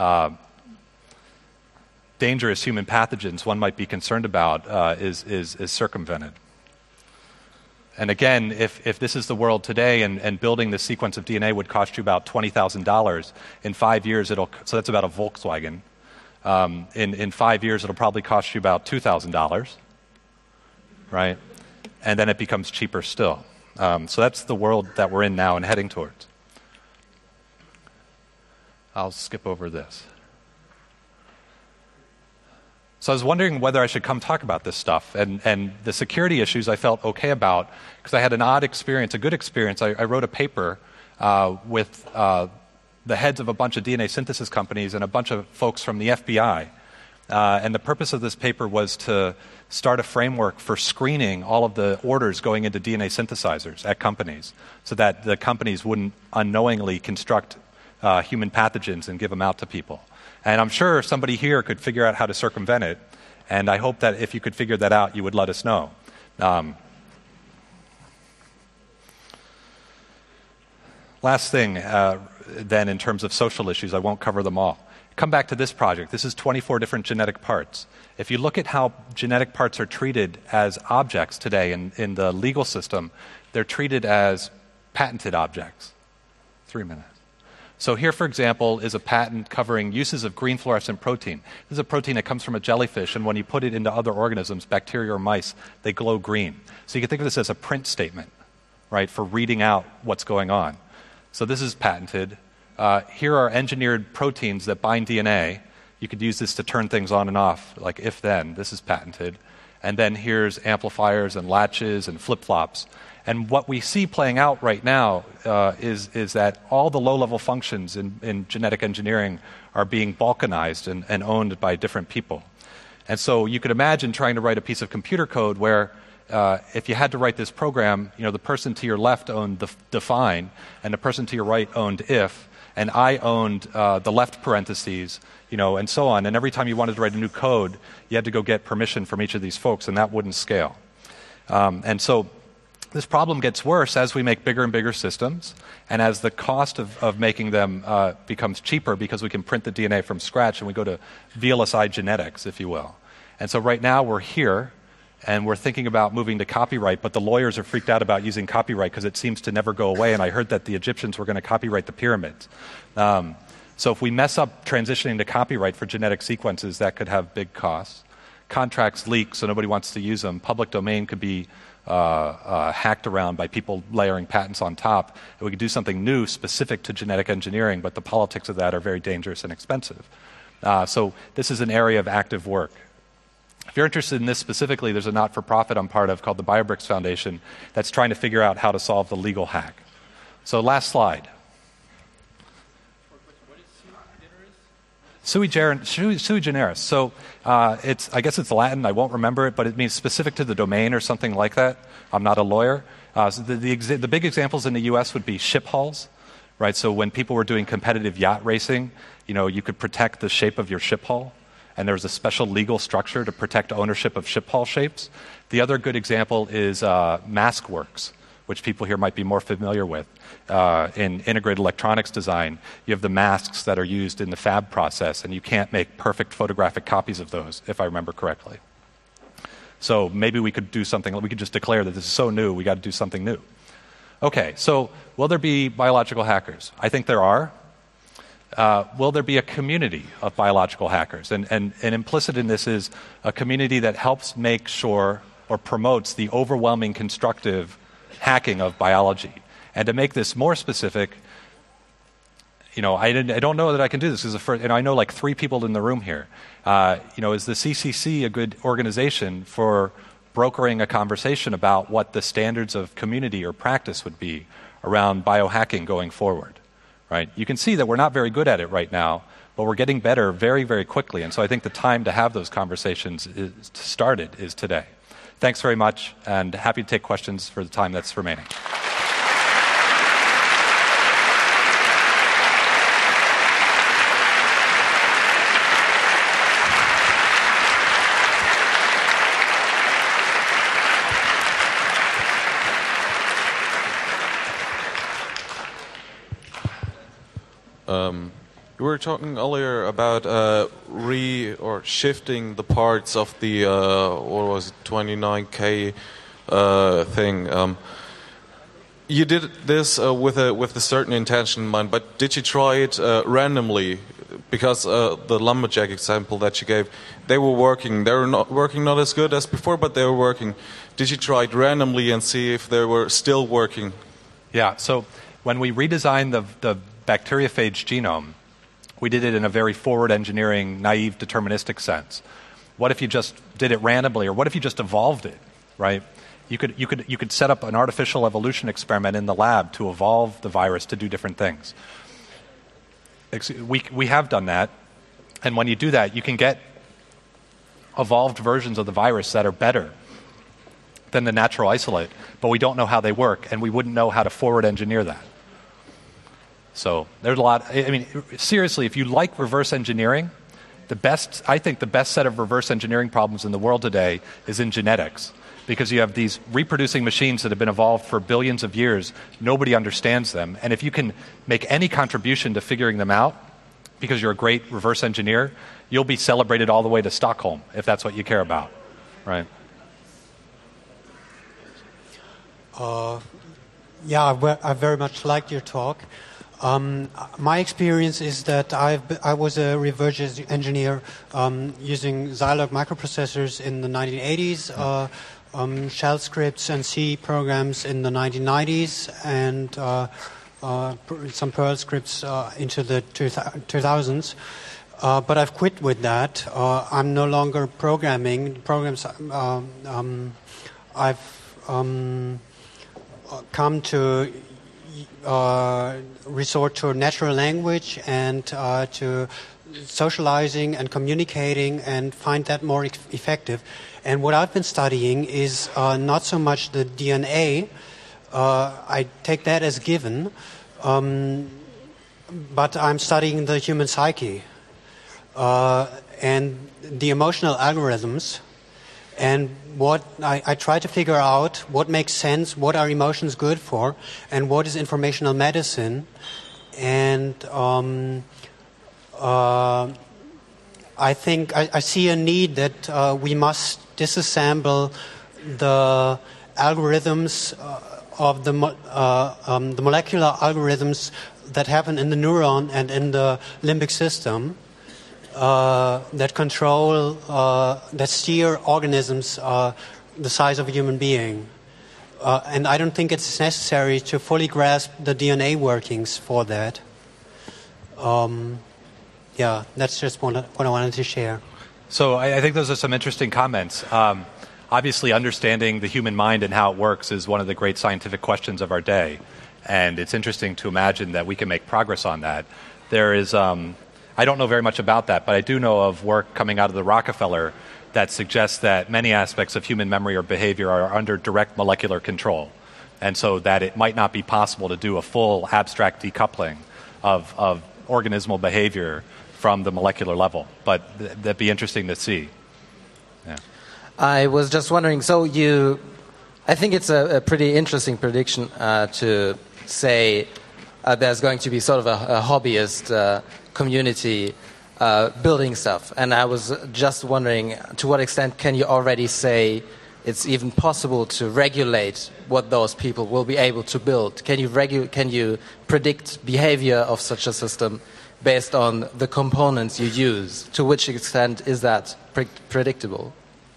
dangerous human pathogens one might be concerned about is circumvented. And again, if this is the world today and building this sequence of DNA would cost you about $20,000, in 5 years so that's about a Volkswagen. In 5 years it'll probably cost you about $2,000, right? And then it becomes cheaper still. So that's the world that we're in now and heading towards. I'll skip over this. So I was wondering whether I should come talk about this stuff. And the security issues I felt okay about because I had an odd experience, a good experience. I wrote a paper with the heads of a bunch of DNA synthesis companies and a bunch of folks from the FBI. And the purpose of this paper was to start a framework for screening all of the orders going into DNA synthesizers at companies so that the companies wouldn't unknowingly construct human pathogens and give them out to people. And I'm sure somebody here could figure out how to circumvent it, and I hope that if you could figure that out, you would let us know. Last thing, then, in terms of social issues, I won't cover them all. Come back to this project. This is 24 different genetic parts. If you look at how genetic parts are treated as objects today in the legal system, they're treated as patented objects. 3 minutes. So here, for example, is a patent covering uses of green fluorescent protein. This is a protein that comes from a jellyfish, and when you put it into other organisms, bacteria or mice, they glow green. So you can think of this as a print statement, right, for reading out what's going on. So this is patented. Here are engineered proteins that bind DNA. You could use this to turn things on and off, like if-then. This is patented. And then here's amplifiers and latches and flip-flops. And what we see playing out right now is that all the low-level functions in genetic engineering are being balkanized and owned by different people. And so you could imagine trying to write a piece of computer code where if you had to write this program, the person to your left owned the define, and the person to your right owned if, and I owned the left parentheses, and so on. And every time you wanted to write a new code, you had to go get permission from each of these folks, and that wouldn't scale. And so this problem gets worse as we make bigger and bigger systems, and as the cost of making them becomes cheaper because we can print the DNA from scratch, and we go to VLSI genetics, if you will. And so right now we're here, and we're thinking about moving to copyright, but the lawyers are freaked out about using copyright because it seems to never go away, and I heard that the Egyptians were going to copyright the pyramids. So if we mess up transitioning to copyright for genetic sequences, that could have big costs. Contracts leak, so nobody wants to use them. Public domain could be hacked around by people layering patents on top. And we could do something new specific to genetic engineering, but the politics of that are very dangerous and expensive. So this is an area of active work. If you're interested in this specifically, there's a not-for-profit I'm part of called the BioBricks Foundation that's trying to figure out how to solve the legal hack. So last slide. Sui generis. So I guess it's Latin. I won't remember it, but it means specific to the domain or something like that. I'm not a lawyer. So the big examples in the U.S. would be ship hulls, right? So when people were doing competitive yacht racing, you could protect the shape of your ship hull, and there's a special legal structure to protect ownership of ship hull shapes. The other good example is MaskWorks, which people here might be more familiar with. In integrated electronics design, you have the masks that are used in the fab process, and you can't make perfect photographic copies of those, if I remember correctly. So maybe we could do something, we could just declare that this is so new, we got to do something new. Okay, so will there be biological hackers? I think there are. Will there be a community of biological hackers? And implicit in this is a community that helps make sure or promotes the overwhelming constructive hacking of biology. And to make this more specific, I don't know that I can do this. And I know like 3 people in the room here. Is the CCC a good organization for brokering a conversation about what the standards of community or practice would be around biohacking going forward? Right? You can see that we're not very good at it right now, but we're getting better very, very quickly. And so I think the time to have those conversations is today. Thanks very much, and happy to take questions for the time that's remaining. You were talking earlier about shifting the parts of the 29K thing. You did this with a certain intention in mind, but did you try it randomly? Because the lumberjack example that you gave, they were working. They were not working not as good as before, but they were working. Did you try it randomly and see if they were still working? Yeah. So when we redesigned the bacteriophage genome, we did it in a very forward engineering, naive, deterministic sense. What if you just did it randomly, or what if you just evolved it, right? You could set up an artificial evolution experiment in the lab to evolve the virus to do different things. We have done that, and when you do that, you can get evolved versions of the virus that are better than the natural isolate, but we don't know how they work, and we wouldn't know how to forward engineer that. So there's a lot. I mean, seriously, if you like reverse engineering, I think the best set of reverse engineering problems in the world today is in genetics, because you have these reproducing machines that have been evolved for billions of years. Nobody understands them. And if you can make any contribution to figuring them out, because you're a great reverse engineer, you'll be celebrated all the way to Stockholm, if that's what you care about, right? I very much liked your talk. My experience is that I was a reverse engineer using Zilog microprocessors in the 1980s, shell scripts and C programs in the 1990s, and some Perl scripts into the 2000s. But I've quit with that. I'm no longer programming programs. I've come to resort to natural language and to socializing and communicating, and find that more effective. And what I've been studying is not so much the DNA. I take that as given, but I'm studying the human psyche and the emotional algorithms. And what I try to figure out what makes sense, what are emotions good for, and what is informational medicine. And I think I see a need that we must disassemble the algorithms of the molecular algorithms that happen in the neuron and in the limbic system. That control, that steer organisms the size of a human being. And I don't think it's necessary to fully grasp the DNA workings for that. That's just what I wanted to share. So I think those are some interesting comments. Obviously, understanding the human mind and how it works is one of the great scientific questions of our day. And it's interesting to imagine that we can make progress on that. There is... I don't know very much about that, but I do know of work coming out of the Rockefeller that suggests that many aspects of human memory or behavior are under direct molecular control, and so that it might not be possible to do a full abstract decoupling of organismal behavior from the molecular level. But that'd be interesting to see. Yeah. I was just wondering, I think it's a pretty interesting prediction to say there's going to be sort of a hobbyist community building stuff. And I was just wondering, to what extent can you already say it's even possible to regulate what those people will be able to build? Can you predict behavior of such a system based on the components you use? To which extent is that predictable?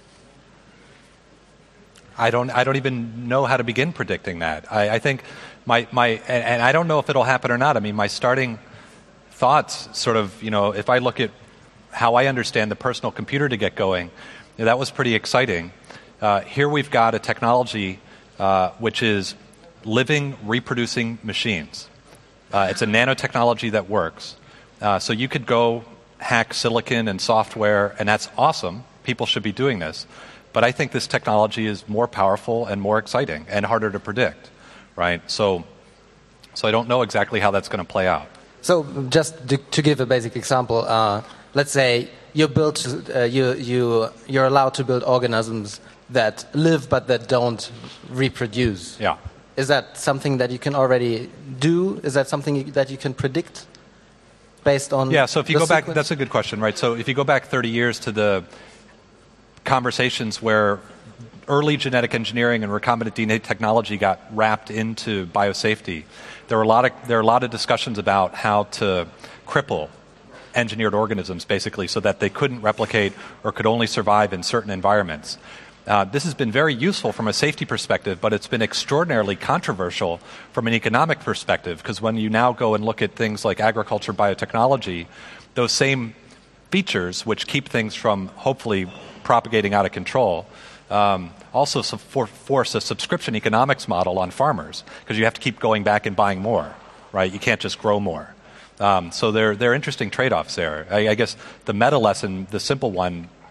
I don't even know how to begin predicting that. I think and I don't know if it'll happen or not. I mean, my starting thoughts sort of, if I look at how I understand the personal computer to get going, that was pretty exciting. Here we've got a technology which is living, reproducing machines. It's a nanotechnology that works. So you could go hack silicon and software, and that's awesome. People should be doing this. But I think this technology is more powerful and more exciting and harder to predict, right? So I don't know exactly how that's going to play out. So just to give a basic example, let's say you're allowed to build organisms that live but that don't reproduce. Yeah. Is that something that you can already do? Is that something that you can predict based on? Yeah. So if you go back, that's a good question, right? So if you go back 30 years to the conversations where early genetic engineering and recombinant DNA technology got wrapped into biosafety, there are a lot of discussions about how to cripple engineered organisms, basically, so that they couldn't replicate or could only survive in certain environments. This has been very useful from a safety perspective, but it's been extraordinarily controversial from an economic perspective, because when you now go and look at things like agriculture biotechnology, those same features, which keep things from hopefully propagating out of control, also force a subscription economics model on farmers, because you have to keep going back and buying more, right? You can't just grow more. So there are interesting trade-offs there. I guess the meta lesson, the simple one,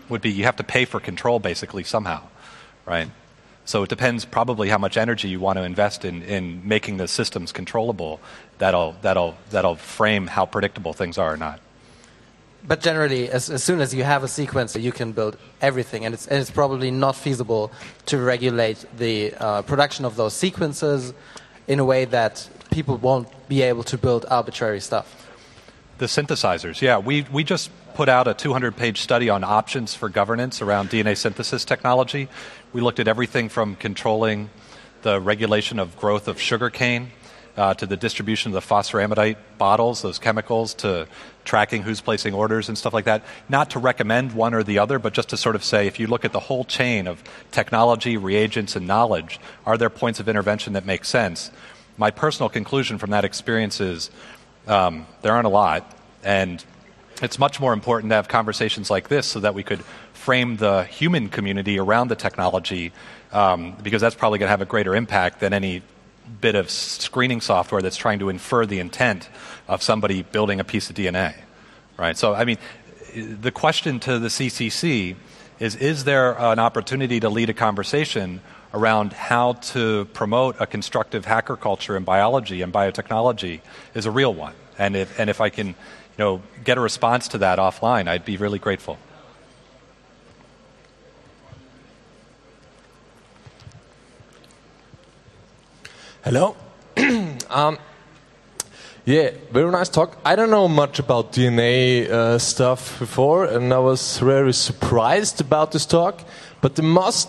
would be you have to pay for control basically somehow, right? So it depends probably how much energy you want to invest in making the systems controllable. That'll frame how predictable things are or not. But generally, as soon as you have a sequencer, you can build everything, and it's probably not feasible to regulate the production of those sequencers in a way that people won't be able to build arbitrary stuff. The synthesizers, yeah. We just put out a 200-page study on options for governance around DNA synthesis technology. We looked at everything from controlling the regulation of growth of sugarcane to the distribution of the phosphoramidite bottles, those chemicals, to tracking who's placing orders and stuff like that. Not to recommend one or the other, but just to sort of say, if you look at the whole chain of technology, reagents, and knowledge, are there points of intervention that make sense? My personal conclusion from that experience is there aren't a lot, and it's much more important to have conversations like this so that we could frame the human community around the technology, because that's probably going to have a greater impact than any bit of screening software that's trying to infer the intent of somebody building a piece of DNA, right? So, I mean, the question to the CCC is there an opportunity to lead a conversation around how to promote a constructive hacker culture in biology and biotechnology is a real one. And if I can, get a response to that offline, I'd be really grateful. Hello. Yeah, very nice talk. I don't know much about DNA stuff before, and I was very surprised about this talk. But the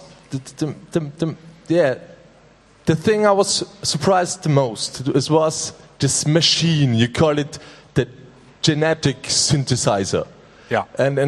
thing I was surprised the most was this machine. You call it the genetic synthesizer. Yeah. And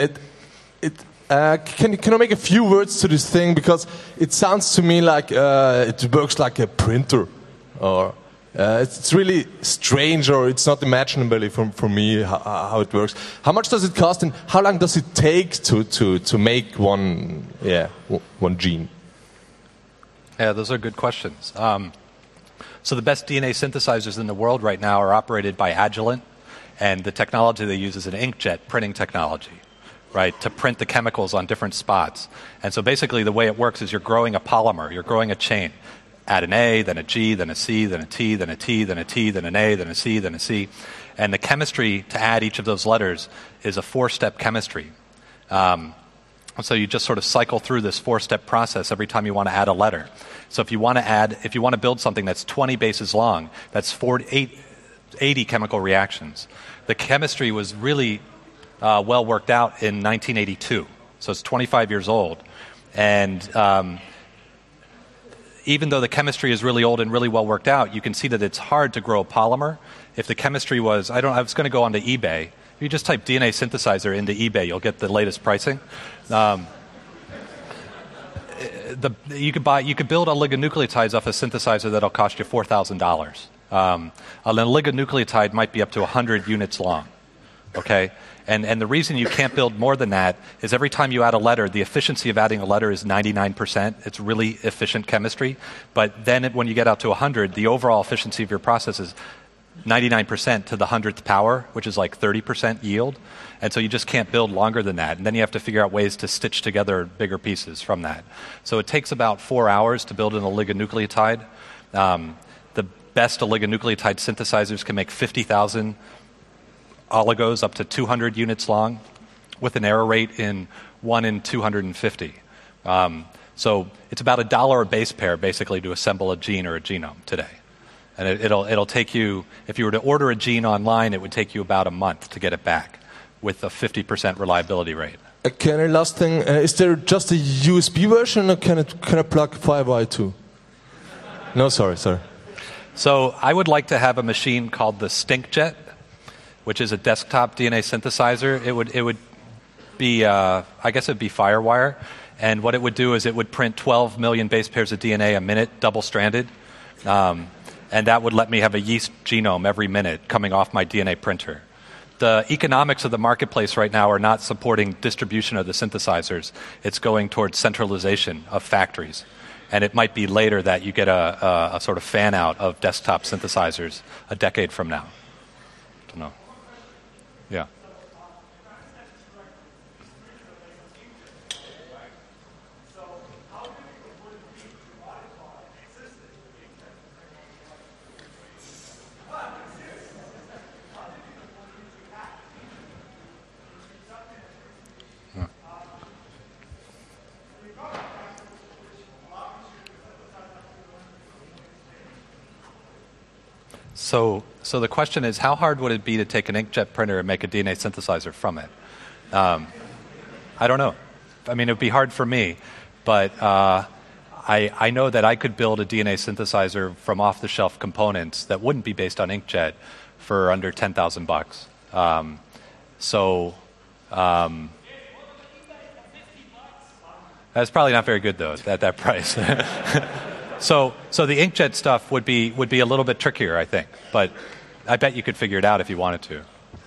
can I make a few words to this thing, because it sounds to me like it works like a printer, or it's really strange, or it's not imaginable for me how it works. How much does it cost, and how long does it take to make one gene? Yeah, those are good questions. So the best DNA synthesizers in the world right now are operated by Agilent, and the technology they use is an inkjet printing technology, right, to print the chemicals on different spots. And so basically the way it works is you're growing a polymer, you're growing a chain. Add an A, then a G, then a C, then a T, then a T, then a T, then an A, then a C, then a C. And the chemistry to add each of those letters is a 4-step chemistry. So you just sort of cycle through this 4-step process every time you want to add a letter. So if you want to build something that's 20 bases long, that's 80 chemical reactions. The chemistry was really well worked out in 1982. So it's 25 years old. And even though the chemistry is really old and really well worked out, you can see that it's hard to grow a polymer. If the chemistry was, I was going to go onto eBay. If you just type DNA synthesizer into eBay, you'll get the latest pricing. You could build oligonucleotides off a synthesizer that'll cost you $4,000. An oligonucleotide might be up to 100 units long. Okay? And the reason you can't build more than that is every time you add a letter, the efficiency of adding a letter is 99%. It's really efficient chemistry. But then when you get out to 100, the overall efficiency of your process is 99% to the 100th power, which is like 30% yield. And so you just can't build longer than that. And then you have to figure out ways to stitch together bigger pieces from that. So it takes about 4 hours to build an oligonucleotide. The best oligonucleotide synthesizers can make 50,000 oligos up to 200 units long with an error rate in 1 in 250. So it's about $1 a base pair basically to assemble a gene or a genome today. And it'll take you, if you were to order a gene online, it would take you about a month to get it back with a 50% reliability rate. Okay, last thing, is there just a USB version, or can I plug FireWire too? No, sorry. So I would like to have a machine called the StinkJet, which is a desktop DNA synthesizer. It would be, I guess it'd be FireWire. And what it would do is it would print 12 million base pairs of DNA a minute, double-stranded. And that would let me have a yeast genome every minute coming off my DNA printer. The economics of the marketplace right now are not supporting distribution of the synthesizers. It's going towards centralization of factories. And it might be later that you get a sort of fan-out of desktop synthesizers a decade from now. I don't know. Yeah. So the question is, how hard would it be to take an inkjet printer and make a DNA synthesizer from it? I don't know. I mean, it would be hard for me, but I know that I could build a DNA synthesizer from off-the-shelf components that wouldn't be based on inkjet for under $10,000. That's probably not very good, though, at that price. So the inkjet stuff would be a little bit trickier, I think. But I bet you could figure it out if you wanted to.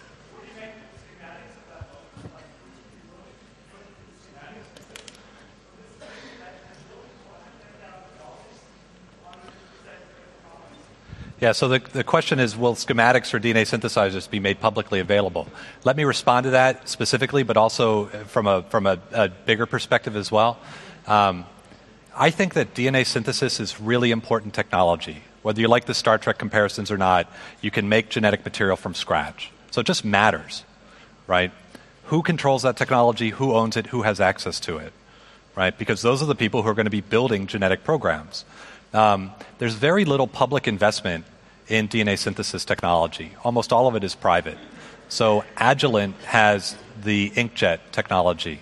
Yeah, so the question is, will schematics for DNA synthesizers be made publicly available? Let me respond to that specifically, but also from a bigger perspective as well. I think that DNA synthesis is really important technology. Whether you like the Star Trek comparisons or not, you can make genetic material from scratch. So it just matters, right? Who controls that technology? Who owns it? Who has access to it, right? Because those are the people who are going to be building genetic programs. There's very little public investment in DNA synthesis technology. Almost all of it is private. So Agilent has the inkjet technology.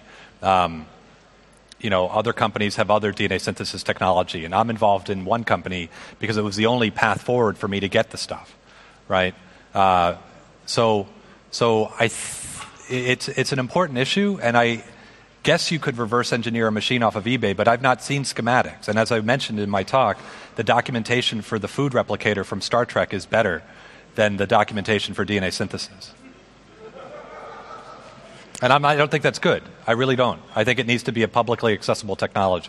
Other companies have other DNA synthesis technology, and I'm involved in one company because it was the only path forward for me to get the stuff, right? It's an important issue, and I guess you could reverse engineer a machine off of eBay, but I've not seen schematics. And as I mentioned in my talk, the documentation for the food replicator from Star Trek is better than the documentation for DNA synthesis. And I don't think that's good. I really don't. I think it needs to be a publicly accessible technology.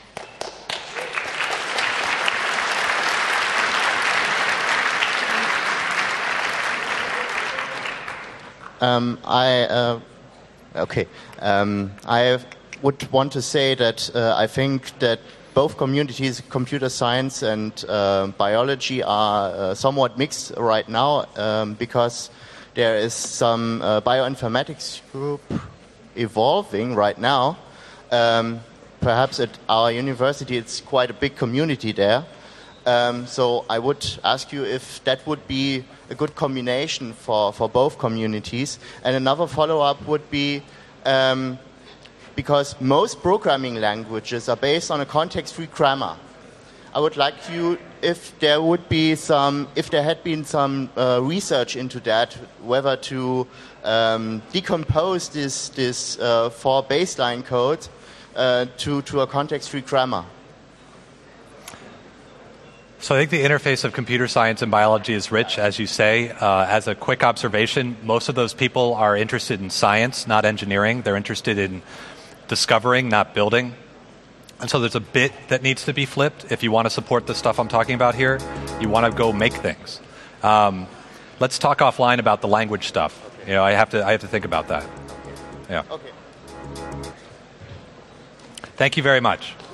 I would want to say that I think that both communities, computer science and biology, are somewhat mixed right now because there is some bioinformatics group evolving right now. Perhaps at our university it's quite a big community there. So I would ask you if that would be a good combination for both communities. And another follow-up would be, because most programming languages are based on a context-free grammar. I would like you, if there had been some research into that, whether to decompose this for baseline code to a context-free grammar. So I think the interface of computer science and biology is rich, as you say. As a quick observation, most of those people are interested in science, not engineering. They're interested in discovering, not building. And so there's a bit that needs to be flipped. If you want to support the stuff I'm talking about here, you want to go make things. Let's talk offline about the language stuff. I have to think about that. Yeah. Okay. Thank you very much.